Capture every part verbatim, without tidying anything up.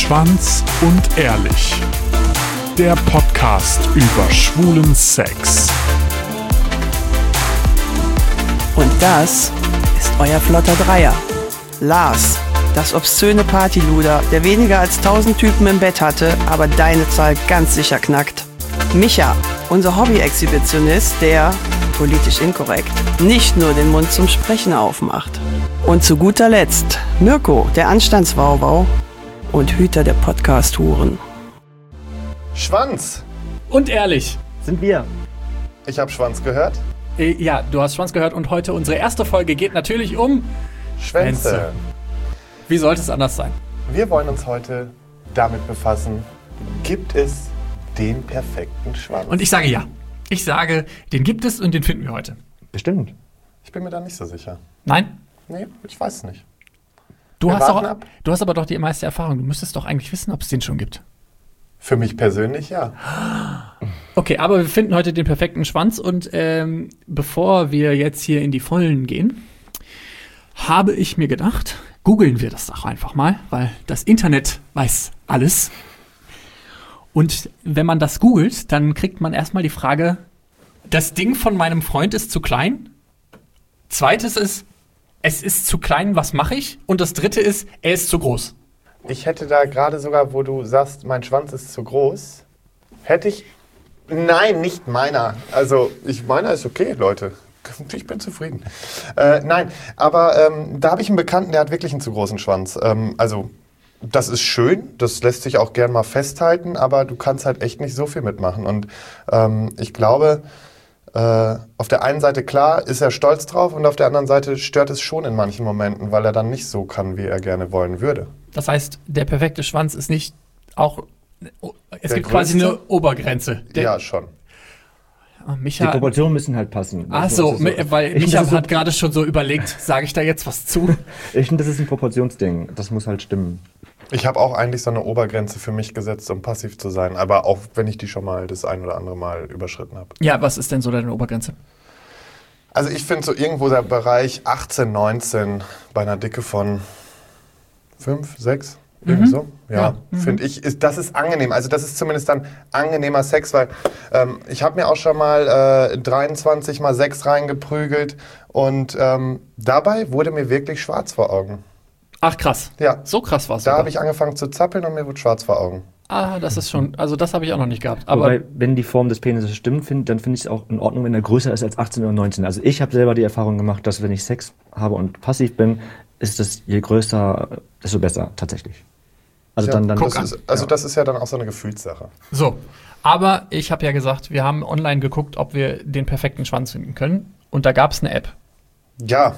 Schwanz und Ehrlich. Der Podcast über schwulen Sex. Und das ist euer flotter Dreier. Lars, das obszöne Partyluder, der weniger als tausend Typen im Bett hatte, aber deine Zahl ganz sicher knackt. Micha, unser Hobby-Exhibitionist, der, politisch inkorrekt, nicht nur den Mund zum Sprechen aufmacht. Und zu guter Letzt Mirko, der Anstandswauwau und Hüter der Podcast-Huren. Schwanz! Und ehrlich. Sind wir. Ich habe Schwanz gehört. Äh, ja, du hast Schwanz gehört und heute unsere erste Folge geht natürlich um Schwänze. Schwänze. Wie sollte es anders sein? Wir wollen uns heute damit befassen, gibt es den perfekten Schwanz? Und ich sage ja. Ich sage, den gibt es und den finden wir heute. Bestimmt. Ich bin mir da nicht so sicher. Nein? Nee, ich weiß es nicht. Du Wir hast, warten doch, ab. du hast aber doch die meiste Erfahrung. Du müsstest doch eigentlich wissen, ob es den schon gibt. Für mich persönlich ja. Okay, aber wir finden heute den perfekten Schwanz und ähm, bevor wir jetzt hier in die Vollen gehen, habe ich mir gedacht, googeln wir das doch einfach mal, weil das Internet weiß alles. Und wenn man das googelt, dann kriegt man erstmal die Frage, das Ding von meinem Freund ist zu klein. Zweites ist, es ist zu klein, was mache ich? Und das dritte ist, er ist zu groß. Ich hätte da gerade sogar, wo du sagst, mein Schwanz ist zu groß, hätte ich... Nein, nicht meiner. Also, ich meiner ist okay, Leute. Ich bin zufrieden. Äh, nein, aber ähm, da habe ich einen Bekannten, der hat wirklich einen zu großen Schwanz. Ähm, also, das ist schön, das lässt sich auch gern mal festhalten, aber du kannst halt echt nicht so viel mitmachen. Und ähm, ich glaube, äh, auf der einen Seite, klar, ist er stolz drauf und auf der anderen Seite stört es schon in manchen Momenten, weil er dann nicht so kann, wie er gerne wollen würde. Das heißt, der perfekte Schwanz ist nicht auch... Es Der gibt quasi größte? eine Obergrenze. Der, Ja, schon. Ah, Die Micha, Proportionen müssen halt passen. ach so, Das ist weil ich Micha finde, das hat gerade schon so überlegt, sage ich da jetzt was zu? ist- Ich finde, das ist ein Proportionsding. Das muss halt stimmen. Ich habe auch eigentlich so eine Obergrenze für mich gesetzt, um passiv zu sein. Aber auch wenn ich die schon mal das ein oder andere Mal überschritten habe. Ja, was ist denn so deine Obergrenze? Also ich finde so irgendwo der Bereich achtzehn, neunzehn bei einer Dicke von fünf, sechs, irgendwie Mhm. so. Ja, Ja, mhm. finde ich, ist, das ist angenehm. Also das ist zumindest dann angenehmer Sex, weil ähm, ich habe mir auch schon mal äh, dreiundzwanzig mal sechs reingeprügelt und ähm, dabei wurde mir wirklich schwarz vor Augen. Ach krass. Ja, So krass war es. da habe ich angefangen zu zappeln und mir wurde schwarz vor Augen. Ah, das ist schon, also das habe ich auch noch nicht gehabt. Aber Wobei, wenn die Form des Penises stimmt, find, dann finde ich es auch in Ordnung, wenn er größer ist als achtzehn oder neunzehn. Also ich habe selber die Erfahrung gemacht, dass wenn ich Sex habe und passiv bin, ist das je größer, desto besser tatsächlich. Also Ja, dann, dann das an. ist, also ja. das ist ja dann auch so eine Gefühlssache. so. Aber ich habe ja gesagt, wir haben online geguckt, ob wir den perfekten Schwanz finden können. Und da gab es eine App. Ja.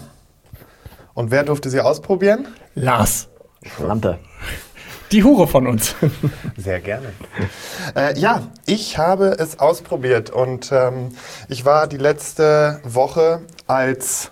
Und wer durfte sie ausprobieren? Lars. Lampe. Die Hure von uns. Sehr gerne. Äh, ja, ich habe es ausprobiert und ähm, ich war die letzte Woche als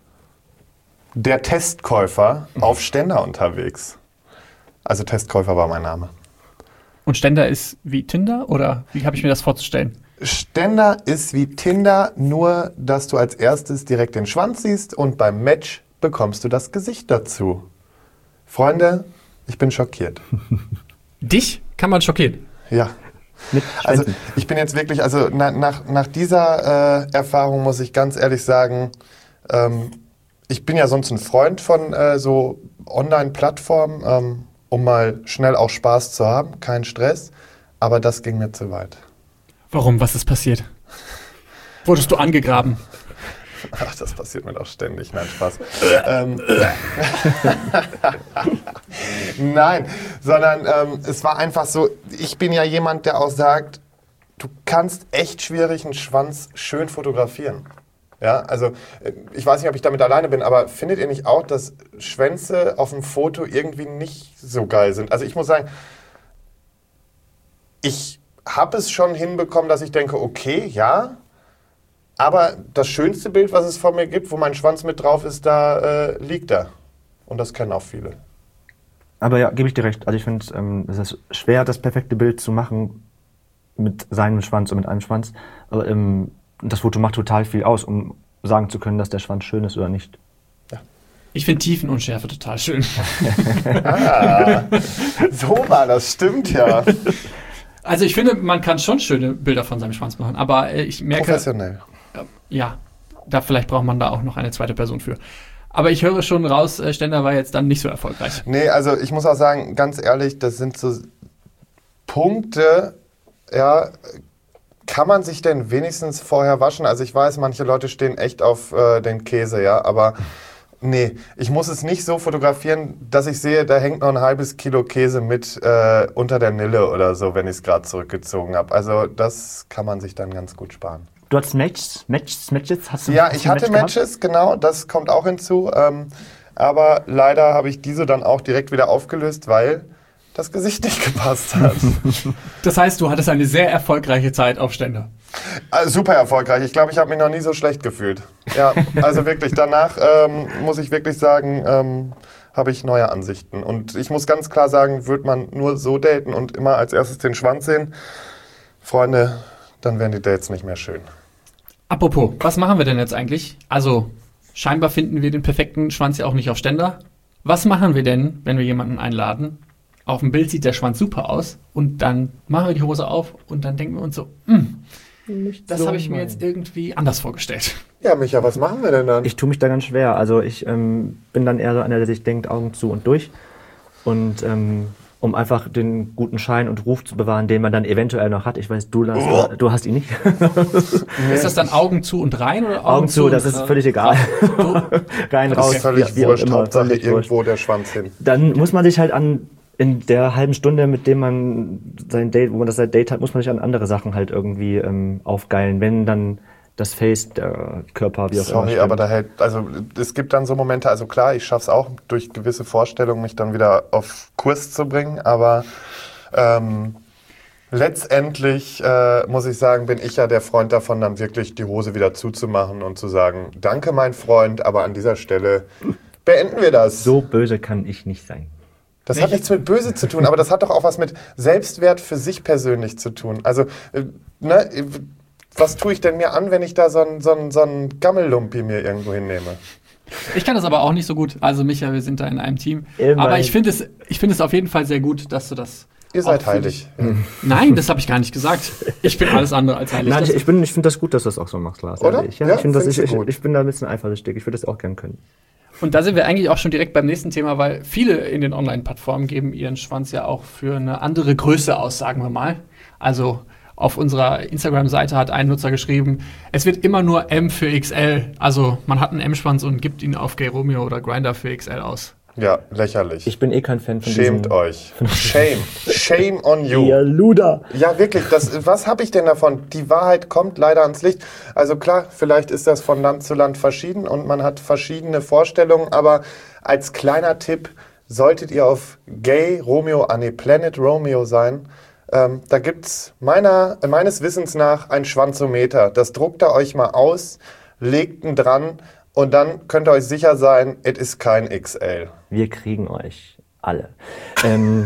der Testkäufer auf Ständer unterwegs. Also Testkäufer war mein Name. Und Ständer ist wie Tinder oder wie habe ich mir das vorzustellen? Ständer ist wie Tinder, nur dass du als erstes direkt den Schwanz siehst und beim Match bekommst du das Gesicht dazu. Freunde, ich bin schockiert. Dich kann man schockieren. Ja. Mit Also Schwänzen. ich bin jetzt wirklich, also na, nach, nach dieser äh, Erfahrung muss ich ganz ehrlich sagen, ähm, ich bin ja sonst ein Freund von äh, so Online-Plattformen, ähm, um mal schnell auch Spaß zu haben, kein Stress, aber das ging mir zu weit. Warum? Was ist passiert? Wurdest du angegraben? Ach, das passiert mir doch ständig, nein, Spaß. ähm, Nein, sondern ähm, es war einfach so, ich bin ja jemand, der auch sagt, du kannst echt schwierig einen Schwanz schön fotografieren. Ja, also äh, ich weiß nicht, ob ich damit alleine bin, aber findet ihr nicht auch, dass Schwänze auf dem Foto irgendwie nicht so geil sind? Also ich muss sagen, ich habe es schon hinbekommen, dass ich denke, okay, ja, aber das schönste Bild, was es von mir gibt, wo mein Schwanz mit drauf ist, da äh, liegt er. Und das kennen auch viele. Aber ja, gebe ich dir recht. Also ich finde ähm, es ist schwer, das perfekte Bild zu machen mit seinem Schwanz und mit einem Schwanz. Aber ähm, das Foto macht total viel aus, um sagen zu können, dass der Schwanz schön ist oder nicht. Ich finde Tiefenunschärfe total schön. Ah, so war das, stimmt ja. Also ich finde, man kann schon schöne Bilder von seinem Schwanz machen, aber äh, ich merke... Professionell. Ja, da vielleicht braucht man da auch noch eine zweite Person für. Aber ich höre schon raus, äh, Stender war jetzt dann nicht so erfolgreich. Nee, also ich muss auch sagen, ganz ehrlich, das sind so Punkte, ja, kann man sich denn wenigstens vorher waschen? Also ich weiß, manche Leute stehen echt auf äh, den Käse, ja, aber nee, ich muss es nicht so fotografieren, dass ich sehe, da hängt noch ein halbes Kilo Käse mit äh, unter der Nille oder so, wenn ich es gerade zurückgezogen habe. Also das kann man sich dann ganz gut sparen. Du hattest Matches, Matches, Matches? Hast du, Ja, hast ich du ein hatte Match Matches, genau, das kommt auch hinzu. Ähm, aber leider habe ich diese dann auch direkt wieder aufgelöst, weil das Gesicht nicht gepasst hat. Das heißt, du hattest eine sehr erfolgreiche Zeit auf Ständer. Also super erfolgreich. Ich glaube, ich habe mich noch nie so schlecht gefühlt. Ja, also wirklich, danach ähm, muss ich wirklich sagen, ähm, habe ich neue Ansichten. Und ich muss ganz klar sagen, würde man nur so daten und immer als erstes den Schwanz sehen, Freunde, dann wären die Dates nicht mehr schön. Apropos, was machen wir denn jetzt eigentlich? Also, scheinbar finden wir den perfekten Schwanz ja auch nicht auf Ständer. Was machen wir denn, wenn wir jemanden einladen? Auf dem Bild sieht der Schwanz super aus und dann machen wir die Hose auf und dann denken wir uns so, hm, das so habe ich mir mein. jetzt irgendwie anders vorgestellt. Ja, Micha, was machen wir denn dann? Ich tue mich da ganz schwer. Also ich ähm, bin dann eher so einer, der sich denkt, Augen zu und durch. Und ähm, um einfach den guten Schein und Ruf zu bewahren, den man dann eventuell noch hat. Ich weiß, du, Lars, Oh. du hast ihn nicht. Ist das dann Augen zu und rein oder Augen, Augen zu, und das ist rein? völlig egal. Rein, Das raus, ist völlig wie, wie auch wurscht, immer. Hauptsache Völlig wurscht. irgendwo der Schwanz hin. Dann muss man sich halt an, in der halben Stunde, mit dem man sein Date, wo man das sein Date hat, muss man sich an andere Sachen halt irgendwie ähm, aufgeilen. Wenn dann das Face, der Körper, wie auch immer. Sorry, stimmt. aber da hält, also es gibt dann so Momente, also klar, ich schaffe es auch durch gewisse Vorstellungen, mich dann wieder auf Kurs zu bringen, aber ähm, letztendlich äh, muss ich sagen, bin ich ja der Freund davon, dann wirklich die Hose wieder zuzumachen und zu sagen, danke mein Freund, aber an dieser Stelle beenden wir das. So böse kann ich nicht sein. Das hat nichts mit böse zu tun, aber das hat doch auch was mit Selbstwert für sich persönlich zu tun. Also, äh, ne, was tue ich denn mir an, wenn ich da so einen so einen, so einen Gammellumpi mir irgendwo hinnehme? Ich kann das aber auch nicht so gut. Also Micha, wir sind da in einem Team. Immerhin. Aber ich finde es, ich finde es auf jeden Fall sehr gut, dass du das... Ihr auch seid für heilig. dich- Nein, das habe ich gar nicht gesagt. Ich bin alles andere als heilig. Nein, Das- ich, ich, bin- ich finde das gut, dass du das auch so machst, Lars. Oder? ehrlich. Ja, Ja, ich, finde das, ich, findest ich, du gut. ich bin da ein bisschen eifersüchtig. Ich würde das auch gern können. Und da sind wir eigentlich auch schon direkt beim nächsten Thema, weil viele in den Online-Plattformen geben ihren Schwanz ja auch für eine andere Größe aus, sagen wir mal. Also auf unserer Instagram-Seite hat ein Nutzer geschrieben, es wird immer nur M für X L. Also man hat einen M-Schwanz und gibt ihn auf Gay Romeo oder Grindr für X L aus. Ja, lächerlich. Ich bin eh kein Fan von Schämt diesen... euch. Shame. Shame on you. Ihr Luder! Ja, wirklich. Das, was habe ich denn davon? Die Wahrheit kommt leider ans Licht. Also klar, vielleicht ist das von Land zu Land verschieden und man hat verschiedene Vorstellungen, aber als kleiner Tipp solltet ihr auf Gay Romeo, ah nee, Planet Romeo sein. Ähm, da gibt es meiner, meines Wissens nach ein Schwanzometer. Das druckt ihr euch mal aus, legt ihn dran und dann könnt ihr euch sicher sein, es ist kein X L. Wir kriegen euch alle. Ähm,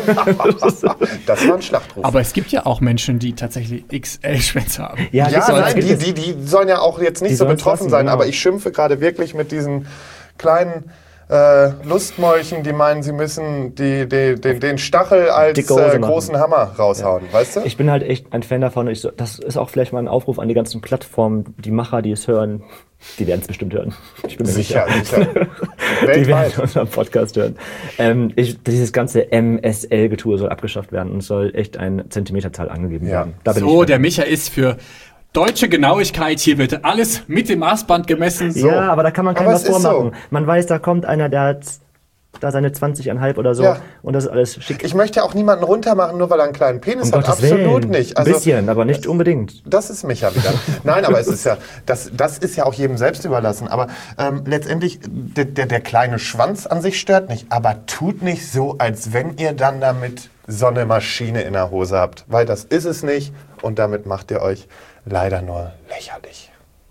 Das war ein Schlachtruf. Aber es gibt ja auch Menschen, die tatsächlich X L-Schwänze haben. Ja, gibt's auch, nein, gibt die, es. die, die sollen ja auch jetzt nicht Die so sollen's betroffen lassen, sein, genau. aber ich schimpfe gerade wirklich mit diesen kleinen äh, Lustmolchen, die meinen, sie müssen die, die, den, den Stachel als Dicke Hose äh, machen. großen Hammer raushauen, weißt du? Ich bin halt echt ein Fan davon. Ich so, das ist auch vielleicht mal ein Aufruf an die ganzen Plattformen, die Macher, die es hören. Die werden es bestimmt hören. Ich bin mir Sicher, sicher. sicher. Die werden Weltweit. unseren Podcast hören. Ähm, ich, dieses ganze M S L-Getue soll abgeschafft werden und es soll echt eine Zentimeterzahl angegeben Ja. werden. Da bin So, ich der Micha ist für deutsche Genauigkeit. Hier wird alles mit dem Maßband gemessen. So. Ja, aber da kann man keinem Aber was es ist vormachen. so. Man weiß, da kommt einer, der hat da seine zwanzig Komma fünf oder so Ja. und das ist alles schick. Ich möchte ja auch niemanden runtermachen, nur weil er einen kleinen Penis um hat. Gottes Absolut Willen. nicht. Ein bisschen, aber nicht unbedingt. Das ist Micha wieder. Nein, aber es ist ja, das, das ist ja auch jedem selbst überlassen. Aber ähm, letztendlich, der, der, der kleine Schwanz an sich stört nicht. Aber tut nicht so, als wenn ihr dann damit so eine Maschine in der Hose habt. Weil das ist es nicht. Und damit macht ihr euch leider nur lächerlich.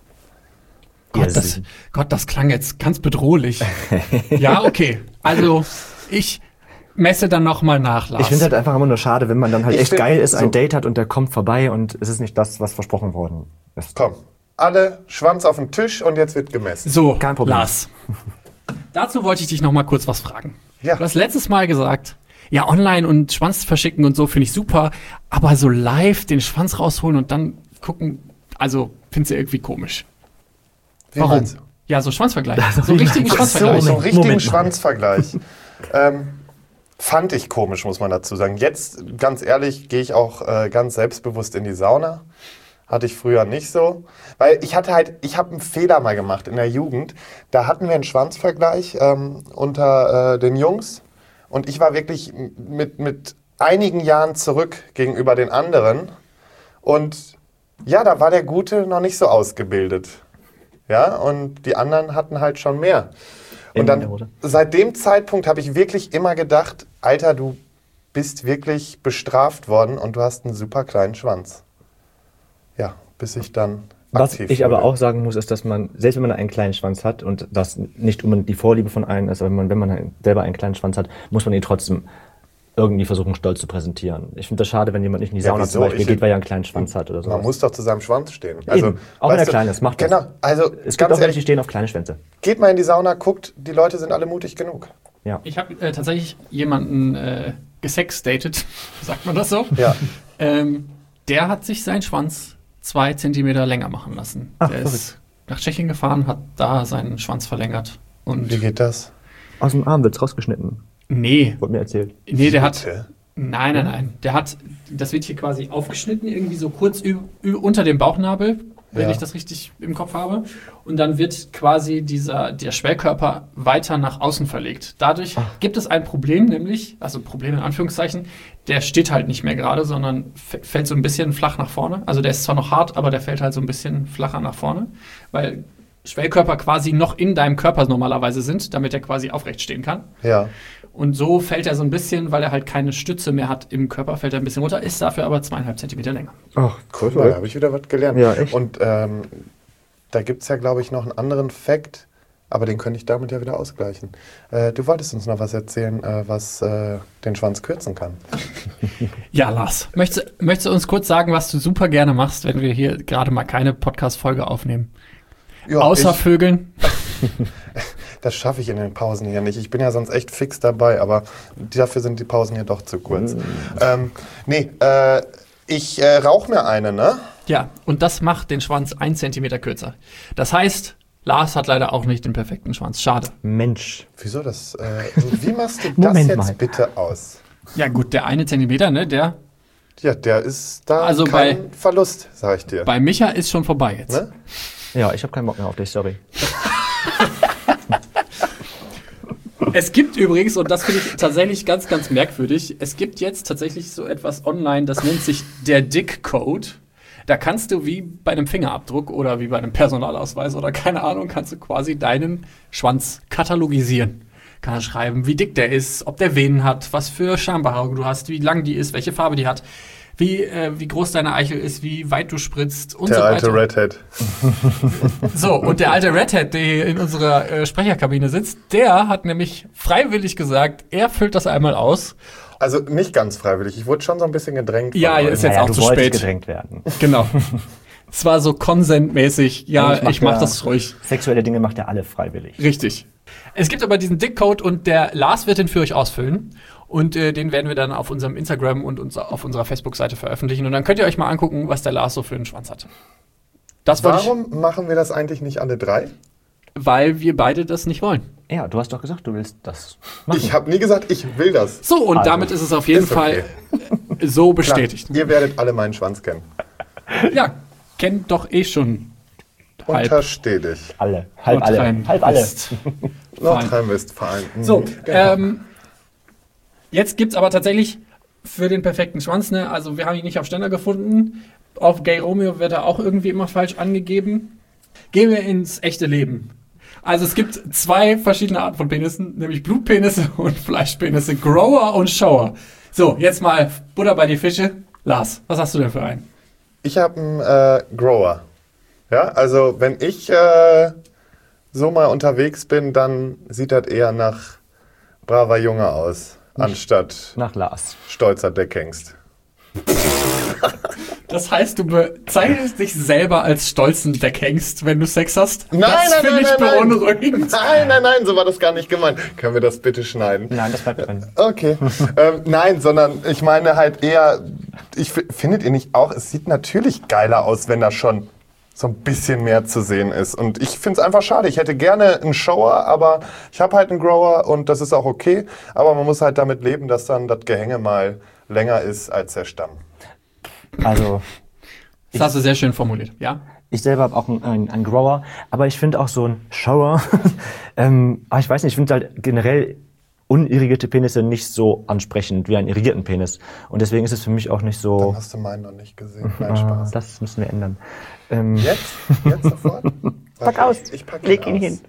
Ihr Gott, das, Süßen. Gott, das klang jetzt ganz bedrohlich. Ja, okay. Also, ich messe dann nochmal nach, Lars. Ich finde halt einfach immer nur schade, wenn man dann halt Ich echt find- geil ist, so. ein Date hat und der kommt vorbei und es ist nicht das, was versprochen worden ist. Komm, alle Schwanz auf den Tisch und jetzt wird gemessen. so, Kein Problem. Lars. dazu wollte ich dich noch mal kurz was fragen. Ja. Du hast letztes Mal gesagt, ja, online und Schwanz verschicken und so finde ich super, aber so live den Schwanz rausholen und dann gucken, also findest du irgendwie komisch. Wie Warum? meinst du? Ja, so Schwanzvergleich. So wie richtigen meinst du? So, Schwanzvergleich. so einen richtigen Moment mal. Schwanzvergleich. ähm, fand ich komisch, muss man dazu sagen. Jetzt, ganz ehrlich, gehe ich auch äh, ganz selbstbewusst in die Sauna. Hatte ich früher nicht so. Weil ich hatte halt, ich habe einen Fehler mal gemacht in der Jugend. Da hatten wir einen Schwanzvergleich ähm, unter äh, den Jungs. Und ich war wirklich mit, mit einigen Jahren zurück gegenüber den anderen. Und ja, da war der Gute noch nicht so ausgebildet. Ja, und die anderen hatten halt schon mehr. Und In der dann, Hose. seit dem Zeitpunkt habe ich wirklich immer gedacht, Alter, du bist wirklich bestraft worden und du hast einen super kleinen Schwanz. Ja, bis ich dann Was aktiv ich aber wurde. auch sagen muss, ist, dass man, selbst wenn man einen kleinen Schwanz hat und das nicht unbedingt die Vorliebe von einem ist, aber wenn man, wenn man halt selber einen kleinen Schwanz hat, muss man ihn trotzdem irgendwie versuchen, stolz zu präsentieren. Ich finde das schade, wenn jemand nicht in die Ja, Sauna wieso? zum Beispiel Ich- geht, weil er einen kleinen Schwanz hat oder so. Man muss doch zu seinem Schwanz stehen. Also, Eben. Auch wenn weißt er du, klein ist, macht das. Genau, also Es gibt ganz auch welche, die ehrlich, stehen auf kleine Schwänze. geht mal in die Sauna, guckt, die Leute sind alle mutig genug. Ja. Ich habe äh, tatsächlich jemanden äh, gesexdatet, sagt man das so? Ja. Ähm, der hat sich seinen Schwanz zwei Zentimeter länger machen lassen. Ach, der ist nach Tschechien gefahren, hat da seinen Schwanz verlängert. Und Wie geht das? Aus dem Arm wird's rausgeschnitten, nee, wurde mir erzählt. nee, der hat, Bitte? nein, nein, nein, der hat, das wird hier quasi aufgeschnitten, irgendwie so kurz ü- ü- unter dem Bauchnabel, wenn Ja. ich das richtig im Kopf habe. Und dann wird quasi dieser, der Schwellkörper weiter nach außen verlegt. Dadurch gibt es ein Problem, nämlich, also Problem in Anführungszeichen, der steht halt nicht mehr gerade, sondern f- fällt so ein bisschen flach nach vorne. Also der ist zwar noch hart, aber der fällt halt so ein bisschen flacher nach vorne, weil Schwellkörper quasi noch in deinem Körper normalerweise sind, damit er quasi aufrecht stehen kann. Ja. Und so fällt er so ein bisschen, weil er halt keine Stütze mehr hat im Körper, fällt er ein bisschen runter, ist dafür aber zweieinhalb Zentimeter länger. Ach, Guck mal, da habe ich wieder was gelernt. Ja, echt? Und ähm, da gibt es ja, glaube ich, noch einen anderen Fact, aber den könnte ich damit ja wieder ausgleichen. Äh, du wolltest uns noch was erzählen, äh, was äh, den Schwanz kürzen kann. Ja, Lars, möchtest, möchtest du uns kurz sagen, was du super gerne machst, wenn wir hier gerade mal keine Podcast-Folge aufnehmen? Ja, Außer ich, Vögeln? das schaffe ich in den Pausen hier nicht. Ich bin ja sonst echt fix dabei, aber dafür sind die Pausen hier doch zu kurz. Ähm, nee, äh, ich äh, rauche mir eine, ne? Ja, und das macht den Schwanz ein Zentimeter kürzer. Das heißt, Lars hat leider auch nicht den perfekten Schwanz. Schade. Mensch. Wieso das? Äh, wie machst du das Moment jetzt mal. bitte aus? Ja gut, der eine Zentimeter, ne, der Ja, der ist da Also kein Verlust, sag ich dir. bei Micha ist schon vorbei jetzt. Ne? Ja, ich habe keinen Bock mehr auf dich, sorry. Es gibt übrigens, und das finde ich tatsächlich ganz, ganz merkwürdig, es gibt jetzt tatsächlich so etwas online, das nennt sich der Dick-Code. Da kannst du wie bei einem Fingerabdruck oder wie bei einem Personalausweis oder keine Ahnung, kannst du quasi deinen Schwanz katalogisieren. Kann er schreiben, wie dick der ist, ob der Venen hat, was für Schambehaarung du hast, wie lang die ist, welche Farbe die hat, wie, äh, wie groß deine Eichel ist, wie weit du spritzt und Der so alte weiter. Redhead. So, und der alte Redhead, der hier in unserer äh, Sprecherkabine sitzt, der hat nämlich freiwillig gesagt, er füllt das einmal aus. Also nicht ganz freiwillig. Ich wurde schon so ein bisschen gedrängt. Ja, von ja, euch. ist jetzt auch du zu wolltest spät. gedrängt werden. Genau. Es war so konsentmäßig. Ja, mach ich mach ja- das ruhig. Sexuelle Dinge macht er alle freiwillig. Richtig. Es gibt aber diesen Dick-Code und der Lars wird den für euch ausfüllen. Und äh, den werden wir dann auf unserem Instagram und uns auf unserer Facebook-Seite veröffentlichen. Und dann könnt ihr euch mal angucken, was der Lars so für einen Schwanz hat. Das wollte ich, Warum machen wir das eigentlich nicht alle drei? weil wir beide das nicht wollen. Ja, du hast doch gesagt, du willst das machen. Ich habe nie gesagt, ich will das. So, und Also, damit ist es auf jeden ist okay. Fall äh, so Klar, bestätigt. ihr werdet alle meinen Schwanz kennen. Ja, kennt doch eh schon halb Untersteh dich. alle. Halb alle. Nordrhein- Halb alle. West. Nordrhein-Westfalen. Mhm. So, Genau. ähm, jetzt gibt's aber tatsächlich für den perfekten Schwanz, ne, also wir haben ihn nicht auf Ständer gefunden. Auf Gay Romeo wird er auch irgendwie immer falsch angegeben. Gehen wir ins echte Leben. Also es gibt zwei verschiedene Arten von Penissen, nämlich Blutpenisse und Fleischpenisse, Grower und Shower. So, jetzt mal Butter bei die Fische. Lars, was hast du denn für einen? Ich habe einen äh, Grower. Ja, also wenn ich äh, so mal unterwegs bin, dann sieht das eher nach braver Junge aus, anstatt Nach Lars. stolzer Deckhengst. Das heißt, du bezeichnest dich selber als stolzen Deckhengst, wenn du Sex hast? Nein, das nein, finde nein, ich nein, beunruhigend. Nein, nein, nein, so war das gar nicht gemeint. Können wir das bitte schneiden? Nein, das bleibt drin. Okay. ähm, nein, sondern ich meine halt eher, ich findet ihr nicht auch, es sieht natürlich geiler aus, wenn da schon so ein bisschen mehr zu sehen ist. Und ich finde es einfach schade. Ich hätte gerne einen Shower, aber ich habe halt einen Grower und das ist auch okay. Aber man muss halt damit leben, dass dann das Gehänge mal länger ist als der Stamm. Also, Das hast du sehr schön formuliert, ja? ich selber habe auch einen, einen, einen Grower, aber ich finde auch so einen Shower, ähm, aber ich weiß nicht, ich finde halt generell unirrigierte Penisse nicht so ansprechend wie einen irrigierten Penis. Und deswegen ist es für mich auch nicht so... Dann hast du meinen noch nicht gesehen. Nein, Ah, Spaß. das müssen wir ändern. Ähm, Jetzt? Jetzt sofort? Pack Okay, aus. Ich pack Leg ihn aus. hin.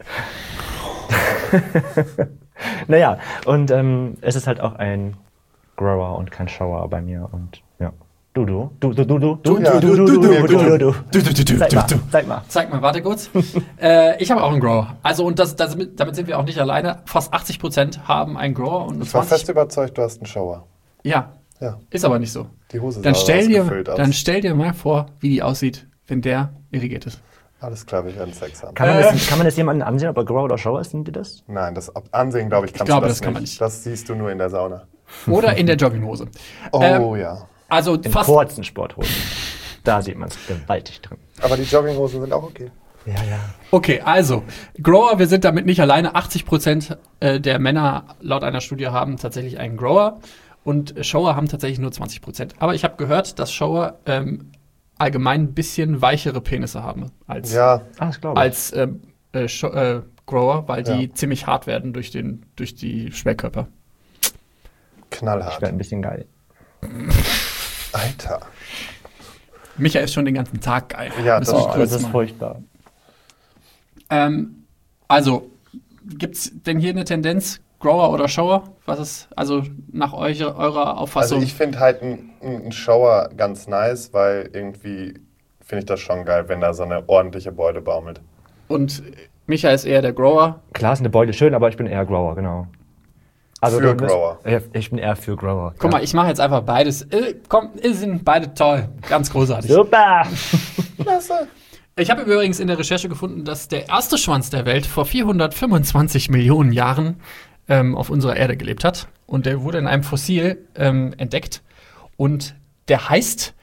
Naja, und ähm, es ist halt auch ein Grower und kein Shower bei mir. Und ja. Du, du, du, du, du, du, du, ja, du, du, du, du, du, du, du. Du, du, du, du, Zeig du, mal, du. zeig mal. Zeig mal, warte kurz. äh, ich habe auch einen Grower. Also, und das, das, damit sind wir auch nicht alleine. Fast achtzig Prozent haben einen Grower und nur Ich war fest zwanzig. überzeugt, du hast einen Shower. Ja, Ja, ist aber nicht so. die Hose Dann sah stell, dir, ausgefüllt aus. dann stell dir mal vor, wie die aussieht, wenn der irrigiert ist. Alles klar, wir werden Sex haben. Kann man, das, kann man das jemandem ansehen, ob er Grower oder Shower ist? Findet ihr das? Nein, das ab- ansehen, glaube ich, kannst glaube, du das, das kann nicht. man nicht. Das siehst du nur in der Sauna. Oder in der Jogginghose. Oh Ähm, ja. Also In fast. kurzen Sporthosen. Da sieht man es gewaltig drin. Aber die Jogginghosen sind auch okay. Ja, ja. Okay, also, Grower, wir sind damit nicht alleine. achtzig Prozent äh, der Männer laut einer Studie haben tatsächlich einen Grower und Shower haben tatsächlich nur zwanzig Prozent. Aber ich habe gehört, dass Shower ähm, allgemein ein bisschen weichere Penisse haben als, Ja, Ah, das glaube ich. als ähm, äh, Sho- äh, Grower, weil die Ja. ziemlich hart werden durch, den, durch die Schwerkörper. Ich knallhart. werde ein bisschen geil. Alter. Michael ist schon den ganzen Tag geil. Ja, Müssen das wir stimmt. kurz Das ist mal- furchtbar. Ähm, also, gibt's denn hier eine Tendenz, Grower oder Shower? Was ist, also nach euch, eurer Auffassung? Also ich finde halt einen ein Shower ganz nice, weil irgendwie finde ich das schon geil, wenn da so eine ordentliche Beule baumelt. Und Michael ist eher der Grower. Klar ist eine Beule schön, aber ich bin eher Grower, genau. Also Für du bist- Grower. Ja, ich bin eher für Grower. Guck ja. mal, ich mache jetzt einfach beides. Äh, komm, äh, sind beide toll. Ganz großartig. Super! Klasse. Ich habe übrigens in der Recherche gefunden, dass der erste Schwanz der Welt vor vierhundertfünfundzwanzig Millionen Jahren ähm, auf unserer Erde gelebt hat. Und der wurde in einem Fossil ähm, entdeckt. Und der heißt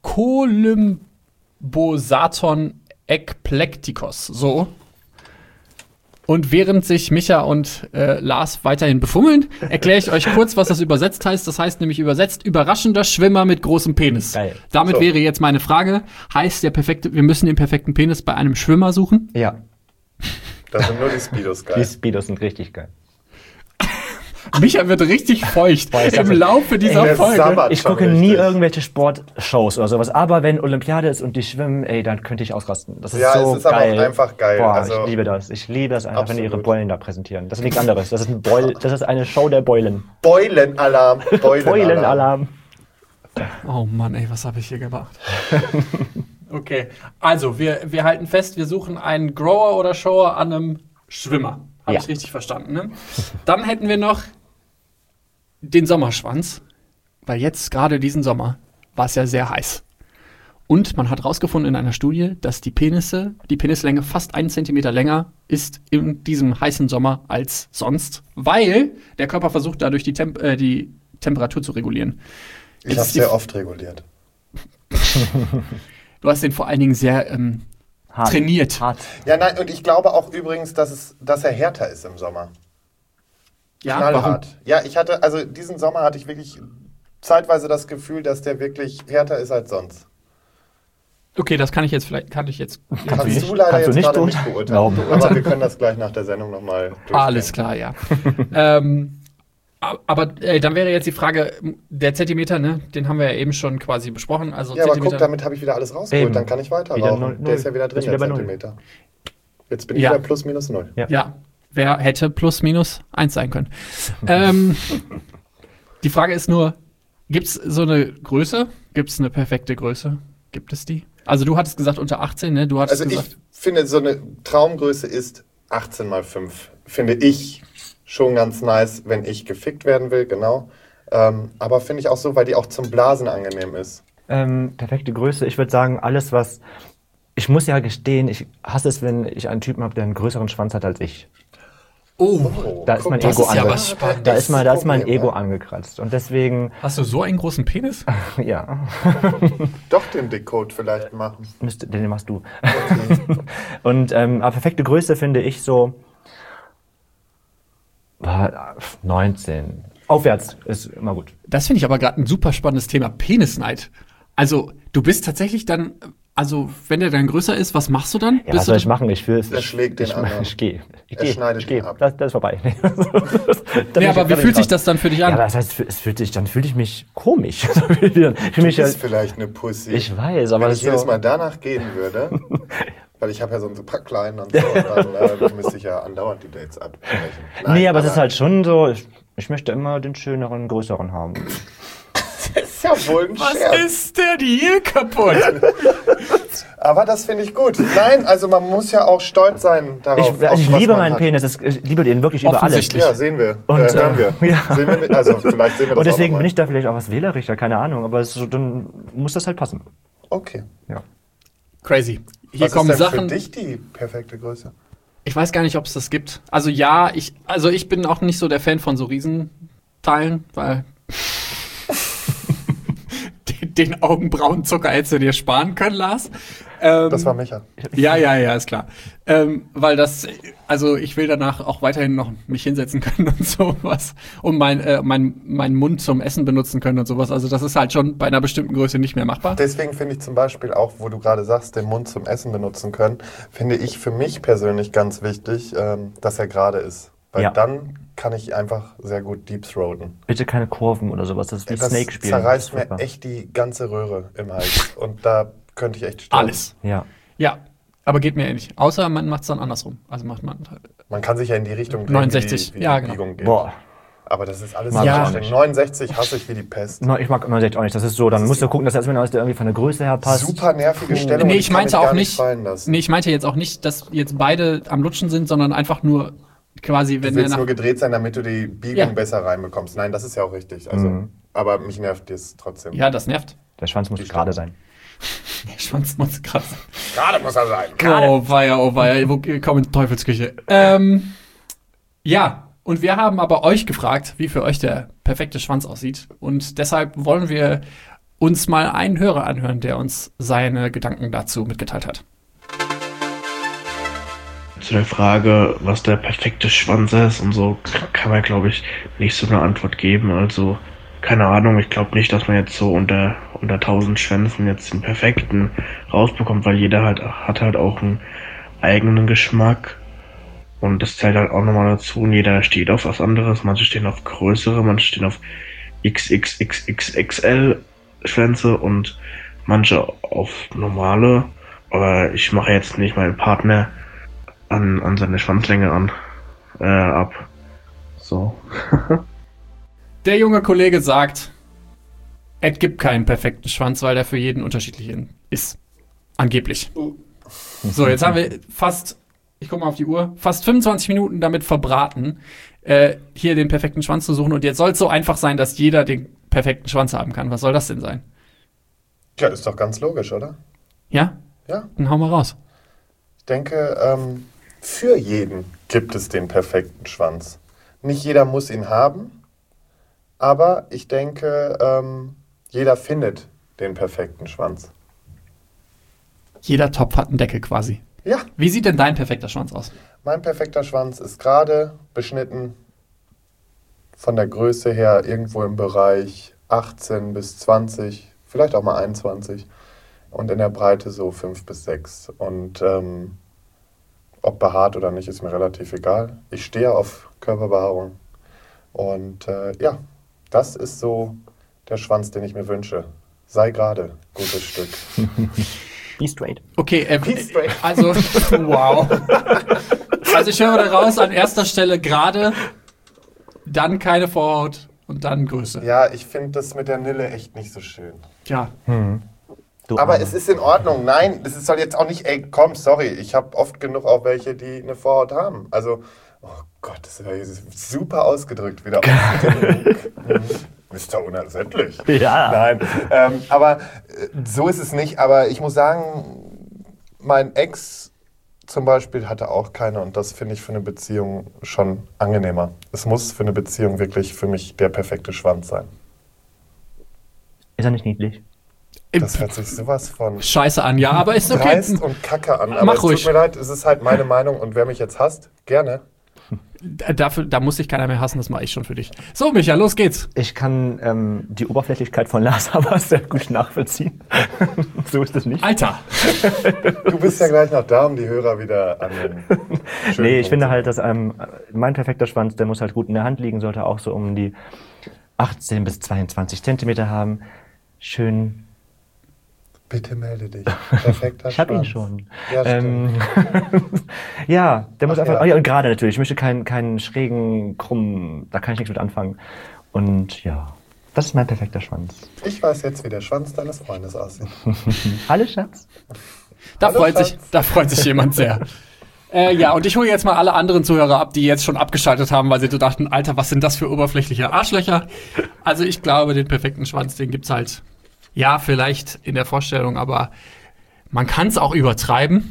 Colymbosaton ekplektikos. So. Und während sich Micha und äh, Lars weiterhin befummeln, erkläre ich euch kurz, was das übersetzt heißt. Das heißt nämlich übersetzt überraschender Schwimmer mit großem Penis. Geil. Damit So. wäre jetzt meine Frage, heißt der perfekte, wir müssen den perfekten Penis bei einem Schwimmer suchen? Ja, Da sind nur die Speedos die geil. Speedos sind richtig geil. Micha wird richtig feucht Boah, ich im sag's- Laufe dieser Der Folge. sabbert Ich schon gucke nie richtig. irgendwelche Sportshows oder sowas, aber wenn Olympiade ist und die schwimmen, ey, dann könnte ich ausrasten. Das ist Ja, so es ist aber geil. auch einfach geil. Boah, Also- ich liebe das. Ich liebe das einfach, wenn die ihre Absolut. Beulen da präsentieren. Das ist nichts anderes. Das ist, ein Beul das ist eine Show der Beulen. Beulenalarm. Beulenalarm. Beulenalarm. Oh Mann, ey, was habe ich hier gemacht? Okay, also wir, wir halten fest, wir suchen einen Grower oder Shower an einem Schwimmer. Habe Ja. ich richtig verstanden, ne? Dann hätten wir noch den Sommerschwanz, weil jetzt gerade diesen Sommer war es ja sehr heiß. Und man hat herausgefunden in einer Studie, dass die Penisse, die Penislänge fast einen Zentimeter länger ist in diesem heißen Sommer als sonst, weil der Körper versucht dadurch die, Temp äh, die Temperatur zu regulieren. Ich Jetzt habe ist die- sehr oft reguliert. Du hast den vor allen Dingen sehr ähm, Hart. trainiert. Hart. Ja, nein, und ich glaube auch übrigens, dass, es, dass er härter ist im Sommer. Ja, warum? Knallhart. Ja, ich hatte, also diesen Sommer hatte ich wirklich zeitweise das Gefühl, dass der wirklich härter ist als sonst. Okay, das kann ich jetzt vielleicht, kann ich jetzt. Kannst du nicht- du leider kannst du jetzt nicht gerade tun? nicht beurteilen. Warum? Aber wir können das gleich nach der Sendung nochmal durchgehen. Alles klar, ja. ähm, a- aber äh, dann wäre jetzt die Frage, der Zentimeter, ne, den haben wir ja eben schon quasi besprochen. Also Ja, aber Zentimeter. guck, damit habe ich wieder alles rausgeholt, Eben. dann kann ich weiter Wieder rauchen. null, Der null. ist ja wieder drin, Ist wieder der bei null. Zentimeter. Jetzt bin ich Ja. wieder plus minus null. Ja. Ja, wer hätte plus minus eins sein können. ähm, die Frage ist nur, gibt es so eine Größe? Gibt es eine perfekte Größe? Gibt es die? Also du hattest gesagt unter achtzehn, ne? Du hattest Also ich gesagt, finde, so eine Traumgröße ist achtzehn mal fünf. Finde ich schon ganz nice, wenn ich gefickt werden will, genau. Ähm, aber finde ich auch so, weil die auch zum Blasen angenehm ist. Ähm, perfekte Größe. Ich würde sagen, alles, was... Ich muss ja gestehen, ich hasse es, wenn ich einen Typen habe, der einen größeren Schwanz hat als ich. Oh, Da ist mein das Ego ist ja ange- was Spannendes. Da ist, mein, da ist mein Problem, Ego ja. angekratzt. Und deswegen, hast du so einen großen Penis? ja, Doch den Decode vielleicht machen. müsste, den machst du. Und ähm, aber perfekte Größe finde ich so war neunzehn. Aufwärts ist immer gut. Das finde ich aber gerade ein super spannendes Thema, Penisneid. Also, du bist tatsächlich dann, also, wenn der dann größer ist, was machst du dann? Ja, Bist was du soll ich dann- machen? Ich will Er schlägt den ich, anderen. Ich gehe. Ich Er gehe. schneidet Ich gehe. ihn ab. Das, das ist vorbei. Nee, aber wie fühlt sich das dann für dich Ja, an? aber das heißt, es fühlt sich, dann fühle ich mich komisch. Ich fühle Du mich bist ja, vielleicht eine Pussy. ich weiß, aber Wenn das ich ist jedes so, Mal danach gehen würde, weil ich habe ja so einen super kleinen und so, dann äh, müsste ich ja andauernd die Dates abbrechen. Nein, nee, aber es ist halt schon so, ich, ich möchte immer den schöneren, größeren haben. Das ist ja wohl ein Was Scherz. ist der Deal kaputt? Aber das finde ich gut. Nein, also man muss ja auch stolz sein darauf. Ich, auf ich was liebe man meinen hat. Penis, das- ich liebe den wirklich über alles. Offensichtlich. Ja, sehen wir. Und, äh, hören wir. äh, ja. Sehen wir mit, also vielleicht sehen wir das Und deswegen auch noch bin mal. ich da vielleicht auch was wählerischer, keine Ahnung, aber es ist so, dann muss das halt passen. Okay. Ja. Crazy. Hier Was kommen ist denn Sachen. für dich die perfekte Größe? Ich weiß gar nicht, ob es das gibt. Also ja, ich, also ich bin auch nicht so der Fan von so Riesenteilen, weil den, den Augenbrauenzucker hättest du dir sparen können, Lars. Ähm, Das war Micha. ja, ja, ja, ist klar. Ähm, weil das, also ich will danach auch weiterhin noch mich hinsetzen können und sowas und mein, äh, mein, meinen Mund zum Essen benutzen können und sowas. Also das ist halt schon bei einer bestimmten Größe nicht mehr machbar. Deswegen finde ich zum Beispiel auch, wo du gerade sagst, den Mund zum Essen benutzen können, finde ich für mich persönlich ganz wichtig, ähm, dass er gerade ist. Weil Ja. dann kann ich einfach sehr gut deep throaten. Bitte keine Kurven oder sowas, das ist wie Das Snake spielen. zerreißt Das ist mir furchtbar. echt die ganze Röhre im Hals. Und da könnte ich echt sterben. Alles. Ja. Ja, aber geht mir ähnlich. Außer man macht es dann andersrum. Also macht man Man kann sich ja in die Richtung drehen, neunundsechzig, wie die, wie ja, die genau. Biegung geht. Boah. Aber das ist alles Mag so ich auch anstrengend. nicht. neunundsechzig hasse ich wie die Pest. No, ich mag neunundsechzig auch nicht, das ist so, dann musst du gucken, dass erstmal aus der irgendwie von der Größe her passt. Super nervige Stellung. Nee, und ich kann meinte mich gar auch nicht, fallen lassen. nee, ich meinte jetzt auch nicht, dass jetzt beide am Lutschen sind, sondern einfach nur quasi, Du wenn er willst nach, nur gedreht sein, damit du die Biegung Ja. besser reinbekommst. Nein, das ist ja auch richtig. Also, Mhm. aber mich nervt das trotzdem. ja, das nervt. Der Schwanz muss Die gerade Stange. sein. Der Schwanz muss krass. Gerade muss er sein. Oh weia, oh weia, wo kommen in Teufelsküche. Ähm, ja, und wir haben aber euch gefragt, wie für euch der perfekte Schwanz aussieht. Und deshalb wollen wir uns mal einen Hörer anhören, der uns seine Gedanken dazu mitgeteilt hat. Zu der Frage, was der perfekte Schwanz ist und so, kann man, glaube ich, nicht so eine Antwort geben. Also, keine Ahnung, ich glaube nicht, dass man jetzt so unter, unter tausend Schwänzen jetzt den perfekten rausbekommt, weil jeder halt, hat halt auch einen eigenen Geschmack. Und das zählt halt auch nochmal dazu. Und jeder steht auf was anderes. Manche stehen auf größere, manche stehen auf X X X X X L Schwänze und manche auf normale. Aber ich mache jetzt nicht meinen Partner an, an seine Schwanzlänge an, äh, ab. So. Der junge Kollege sagt, es gibt keinen perfekten Schwanz, weil der für jeden unterschiedlich ist. Angeblich. So, jetzt haben wir fast, ich gucke mal auf die Uhr, fast fünfundzwanzig Minuten damit verbraten, äh, hier den perfekten Schwanz zu suchen. Und jetzt soll es so einfach sein, dass jeder den perfekten Schwanz haben kann. Was soll das denn sein? Ja, ist doch ganz logisch, oder? Ja? Ja. Dann hau mal raus. Ich denke, ähm, für jeden gibt es den perfekten Schwanz. Nicht jeder muss ihn haben, aber ich denke, ähm, jeder findet den perfekten Schwanz. Jeder Topf hat einen Deckel quasi. Ja, Wie sieht denn dein perfekter Schwanz aus? mein perfekter Schwanz ist gerade beschnitten, von der Größe her irgendwo im Bereich achtzehn bis zwanzig, vielleicht auch mal einundzwanzig und in der Breite so fünf bis sechs. Und ähm, ob behaart oder nicht, ist mir relativ egal. Ich stehe auf Körperbehaarung und äh, ja, das ist so der Schwanz, den ich mir wünsche. Sei gerade, gutes Stück. Be straight. Okay, äh, Be straight. also, wow. Also ich höre da raus, an erster Stelle gerade, dann keine Vorhaut und dann Größe. Ja, ich finde das mit der Nille echt nicht so schön. Ja. Du Aber Arme. es ist in Ordnung. Nein, das soll jetzt auch nicht, ey, komm, sorry. Ich habe oft genug auch welche, die eine Vorhaut haben. Also, oh Gott, das war jetzt super ausgedrückt wieder. Mhm. Mister Unersättlich. Ja. Nein, ähm, aber äh, so ist es nicht. Aber ich muss sagen, mein Ex zum Beispiel hatte auch keine und das finde ich für eine Beziehung schon angenehmer. Es muss für eine Beziehung wirklich für mich der perfekte Schwanz sein. Ist er nicht niedlich? Das hört sich sowas von Scheiße an, ja, aber ist okay. dreist und kacke an. Aber Mach es ruhig. tut mir leid, es ist halt meine Meinung und wer mich jetzt hasst, gerne. Dafür, da muss sich keiner mehr hassen, das mache ich schon für dich. So, Micha, los geht's. Ich kann ähm, die Oberflächlichkeit von Lars aber sehr gut nachvollziehen. So ist es nicht. Alter. Du bist ja gleich noch da, um die Hörer wieder an den schönen Nee, ich Punkt finde zu halt, dass ähm, mein perfekter Schwanz, der muss halt gut in der Hand liegen, sollte auch so um die achtzehn bis zweiundzwanzig Zentimeter haben. Schön. Bitte melde dich. Perfekter Ich hab ihn Schwanz. schon. Ja, Ähm, ja, der muss Ach einfach. ja. Oh ja, und gerade natürlich. Ich möchte keinen, keinen schrägen, krummen, da kann ich nichts mit anfangen. Und ja, das ist mein perfekter Schwanz. Ich weiß jetzt, wie der Schwanz deines Freundes aussieht. Hallo, Schatz. Da Hallo, freut sich, Schatz. da freut sich jemand sehr. Äh, ja, und ich hole jetzt mal alle anderen Zuhörer ab, die jetzt schon abgeschaltet haben, weil sie so dachten, Alter, was sind das für oberflächliche Arschlöcher? Also ich glaube, den perfekten Schwanz, den gibt's halt, ja, vielleicht in der Vorstellung, aber man kann es auch übertreiben.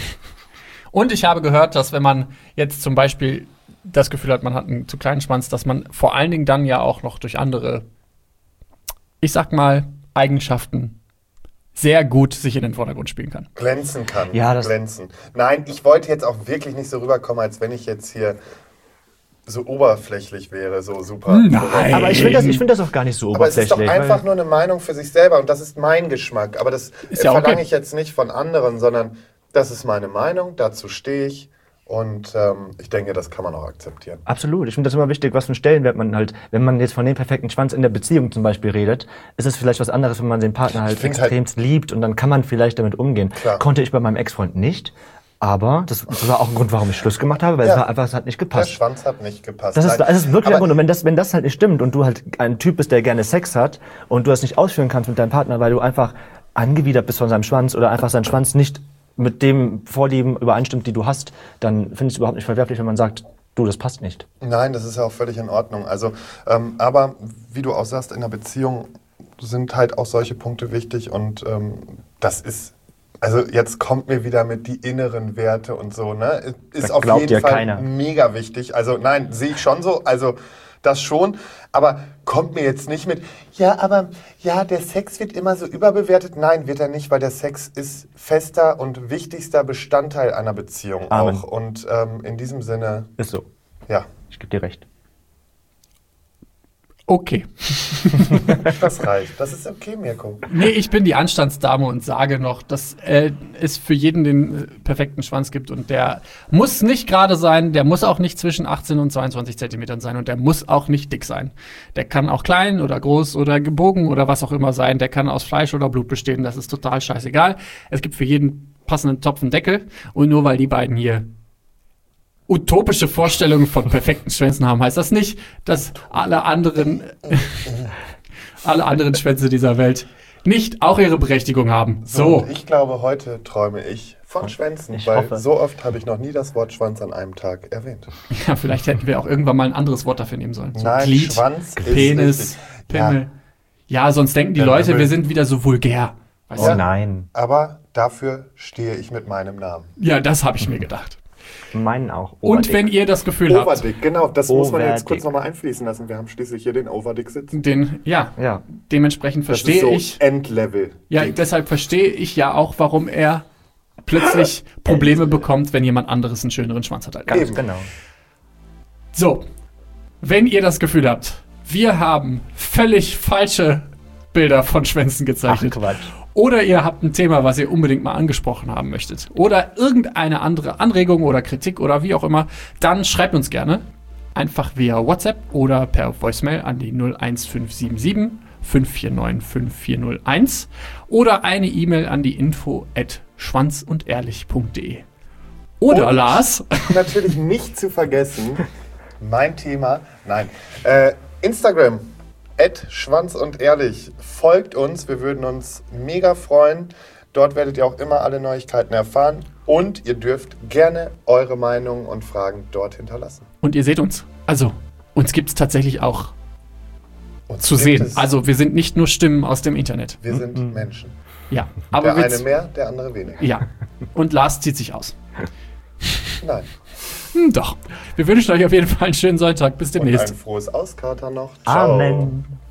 Und ich habe gehört, dass wenn man jetzt zum Beispiel das Gefühl hat, man hat einen zu kleinen Schwanz, dass man vor allen Dingen dann ja auch noch durch andere, ich sag mal, Eigenschaften sehr gut sich in den Vordergrund spielen kann. Glänzen kann. Ja, das- Glänzen. Nein, ich wollte jetzt auch wirklich nicht so rüberkommen, als wenn ich jetzt hier so oberflächlich wäre, so super. Nein. Aber ich finde das, ich find das auch gar nicht so Aber es ist oberflächlich. doch einfach weil- nur eine Meinung für sich selber und das ist mein Geschmack. Aber das Ist äh, ja okay. verlange ich jetzt nicht von anderen, sondern das ist meine Meinung, dazu stehe ich und ähm, ich denke, das kann man auch akzeptieren. Absolut. Ich finde das immer wichtig, was für einen Stellenwert man halt, wenn man jetzt von dem perfekten Schwanz in der Beziehung zum Beispiel redet, ist es vielleicht was anderes, wenn man den Partner halt Ich find halt- extremst liebt und dann kann man vielleicht damit umgehen. Klar. Konnte ich bei meinem Ex-Freund nicht, aber das, das war auch ein Grund, warum ich Schluss gemacht habe, weil Ja. es war einfach, es hat nicht Der gepasst. Schwanz hat nicht gepasst. Das ist, Nein. das ist wirklich Aber ein Grund. Und wenn das, wenn das halt nicht stimmt und du halt ein Typ bist, der gerne Sex hat und du das nicht ausführen kannst mit deinem Partner, weil du einfach angewidert bist von seinem Schwanz oder einfach sein Schwanz nicht mit dem Vorlieben übereinstimmt, die du hast, dann finde ich es überhaupt nicht verwerflich, wenn man sagt, du, das passt nicht. Nein, das ist ja auch völlig in Ordnung. Also, ähm, aber wie du auch sagst, in einer Beziehung sind halt auch solche Punkte wichtig und ähm, das ist, also jetzt kommt mir wieder mit die inneren Werte und so, ne? Ist Da auf glaubt jeden dir Fall keiner. mega wichtig. Also nein, sehe ich schon so, also das schon, aber kommt mir jetzt nicht mit, ja, aber ja, der Sex wird immer so überbewertet. Nein, wird er nicht, weil der Sex ist fester und wichtigster Bestandteil einer Beziehung Amen. auch. Und ähm, in diesem Sinne, Ist so. ja. Ich gebe dir recht. Okay. Das reicht. Das ist okay, Mirko. Nee, ich bin die Anstandsdame und sage noch, dass äh, es für jeden den äh, perfekten Schwanz gibt und der muss nicht gerade sein, der muss auch nicht zwischen achtzehn und zweiundzwanzig Zentimetern sein und der muss auch nicht dick sein. Der kann auch klein oder groß oder gebogen oder was auch immer sein, der kann aus Fleisch oder Blut bestehen, das ist total scheißegal. Es gibt für jeden passenden Topf einen Deckel und nur weil die beiden hier utopische Vorstellungen von perfekten Schwänzen haben, heißt das nicht, dass alle anderen alle anderen Schwänze dieser Welt nicht auch ihre Berechtigung haben. So. Und ich glaube, heute träume ich von Schwänzen, Ich weil hoffe. so oft habe ich noch nie das Wort Schwanz an einem Tag erwähnt. Ja, vielleicht hätten wir auch irgendwann mal ein anderes Wort dafür nehmen sollen. So Nein, Glied, Schwanz ist Penis, richtig. Pimmel. Ja. sonst denken die Der Leute, Pimmel. wir sind wieder so vulgär. Weißt Oh du? nein. Aber dafür stehe ich mit meinem Namen. Ja, das habe ich mir gedacht. Meinen auch. Und Oberdick. wenn ihr das Gefühl habt, Overdick, genau, das muss man jetzt Overdick. kurz nochmal einfließen lassen. Wir haben schließlich hier den Overdick sitzen. den, ja, Ja. dementsprechend Das verstehe ist so ich, Endlevel. ja, deshalb verstehe ich ja auch, warum er plötzlich Probleme bekommt, wenn jemand anderes einen schöneren Schwanz hat als er. Ganz Eben. genau. So, wenn ihr das Gefühl habt, wir haben völlig falsche Bilder von Schwänzen Ach, gezeichnet. Quatsch. Oder ihr habt ein Thema, was ihr unbedingt mal angesprochen haben möchtet. Oder irgendeine andere Anregung oder Kritik oder wie auch immer, dann schreibt uns gerne einfach via WhatsApp oder per Voicemail an die null eins fünf sieben sieben fünf vier neun fünf vier null eins oder eine E-Mail an die info at schwanzundehrlich punkt de. Oder Und- Lars, Natürlich nicht zu vergessen, mein Thema, nein, äh, Instagram, at schwanz und ehrlich, folgt uns, wir würden uns mega freuen. Dort werdet ihr auch immer alle Neuigkeiten erfahren und ihr dürft gerne eure Meinungen und Fragen dort hinterlassen. und ihr seht uns. Also, uns gibt es tatsächlich auch Uns zu gibt sehen. es. Also wir sind nicht nur Stimmen aus dem Internet. Wir sind Menschen. Ja, aber Der wir eine mehr, der andere weniger. ja. Und Lars zieht sich aus. Nein. Hm, doch. Wir wünschen euch auf jeden Fall einen schönen Sonntag. Bis Und demnächst. ein frohes Auskater noch. Ciao. Amen.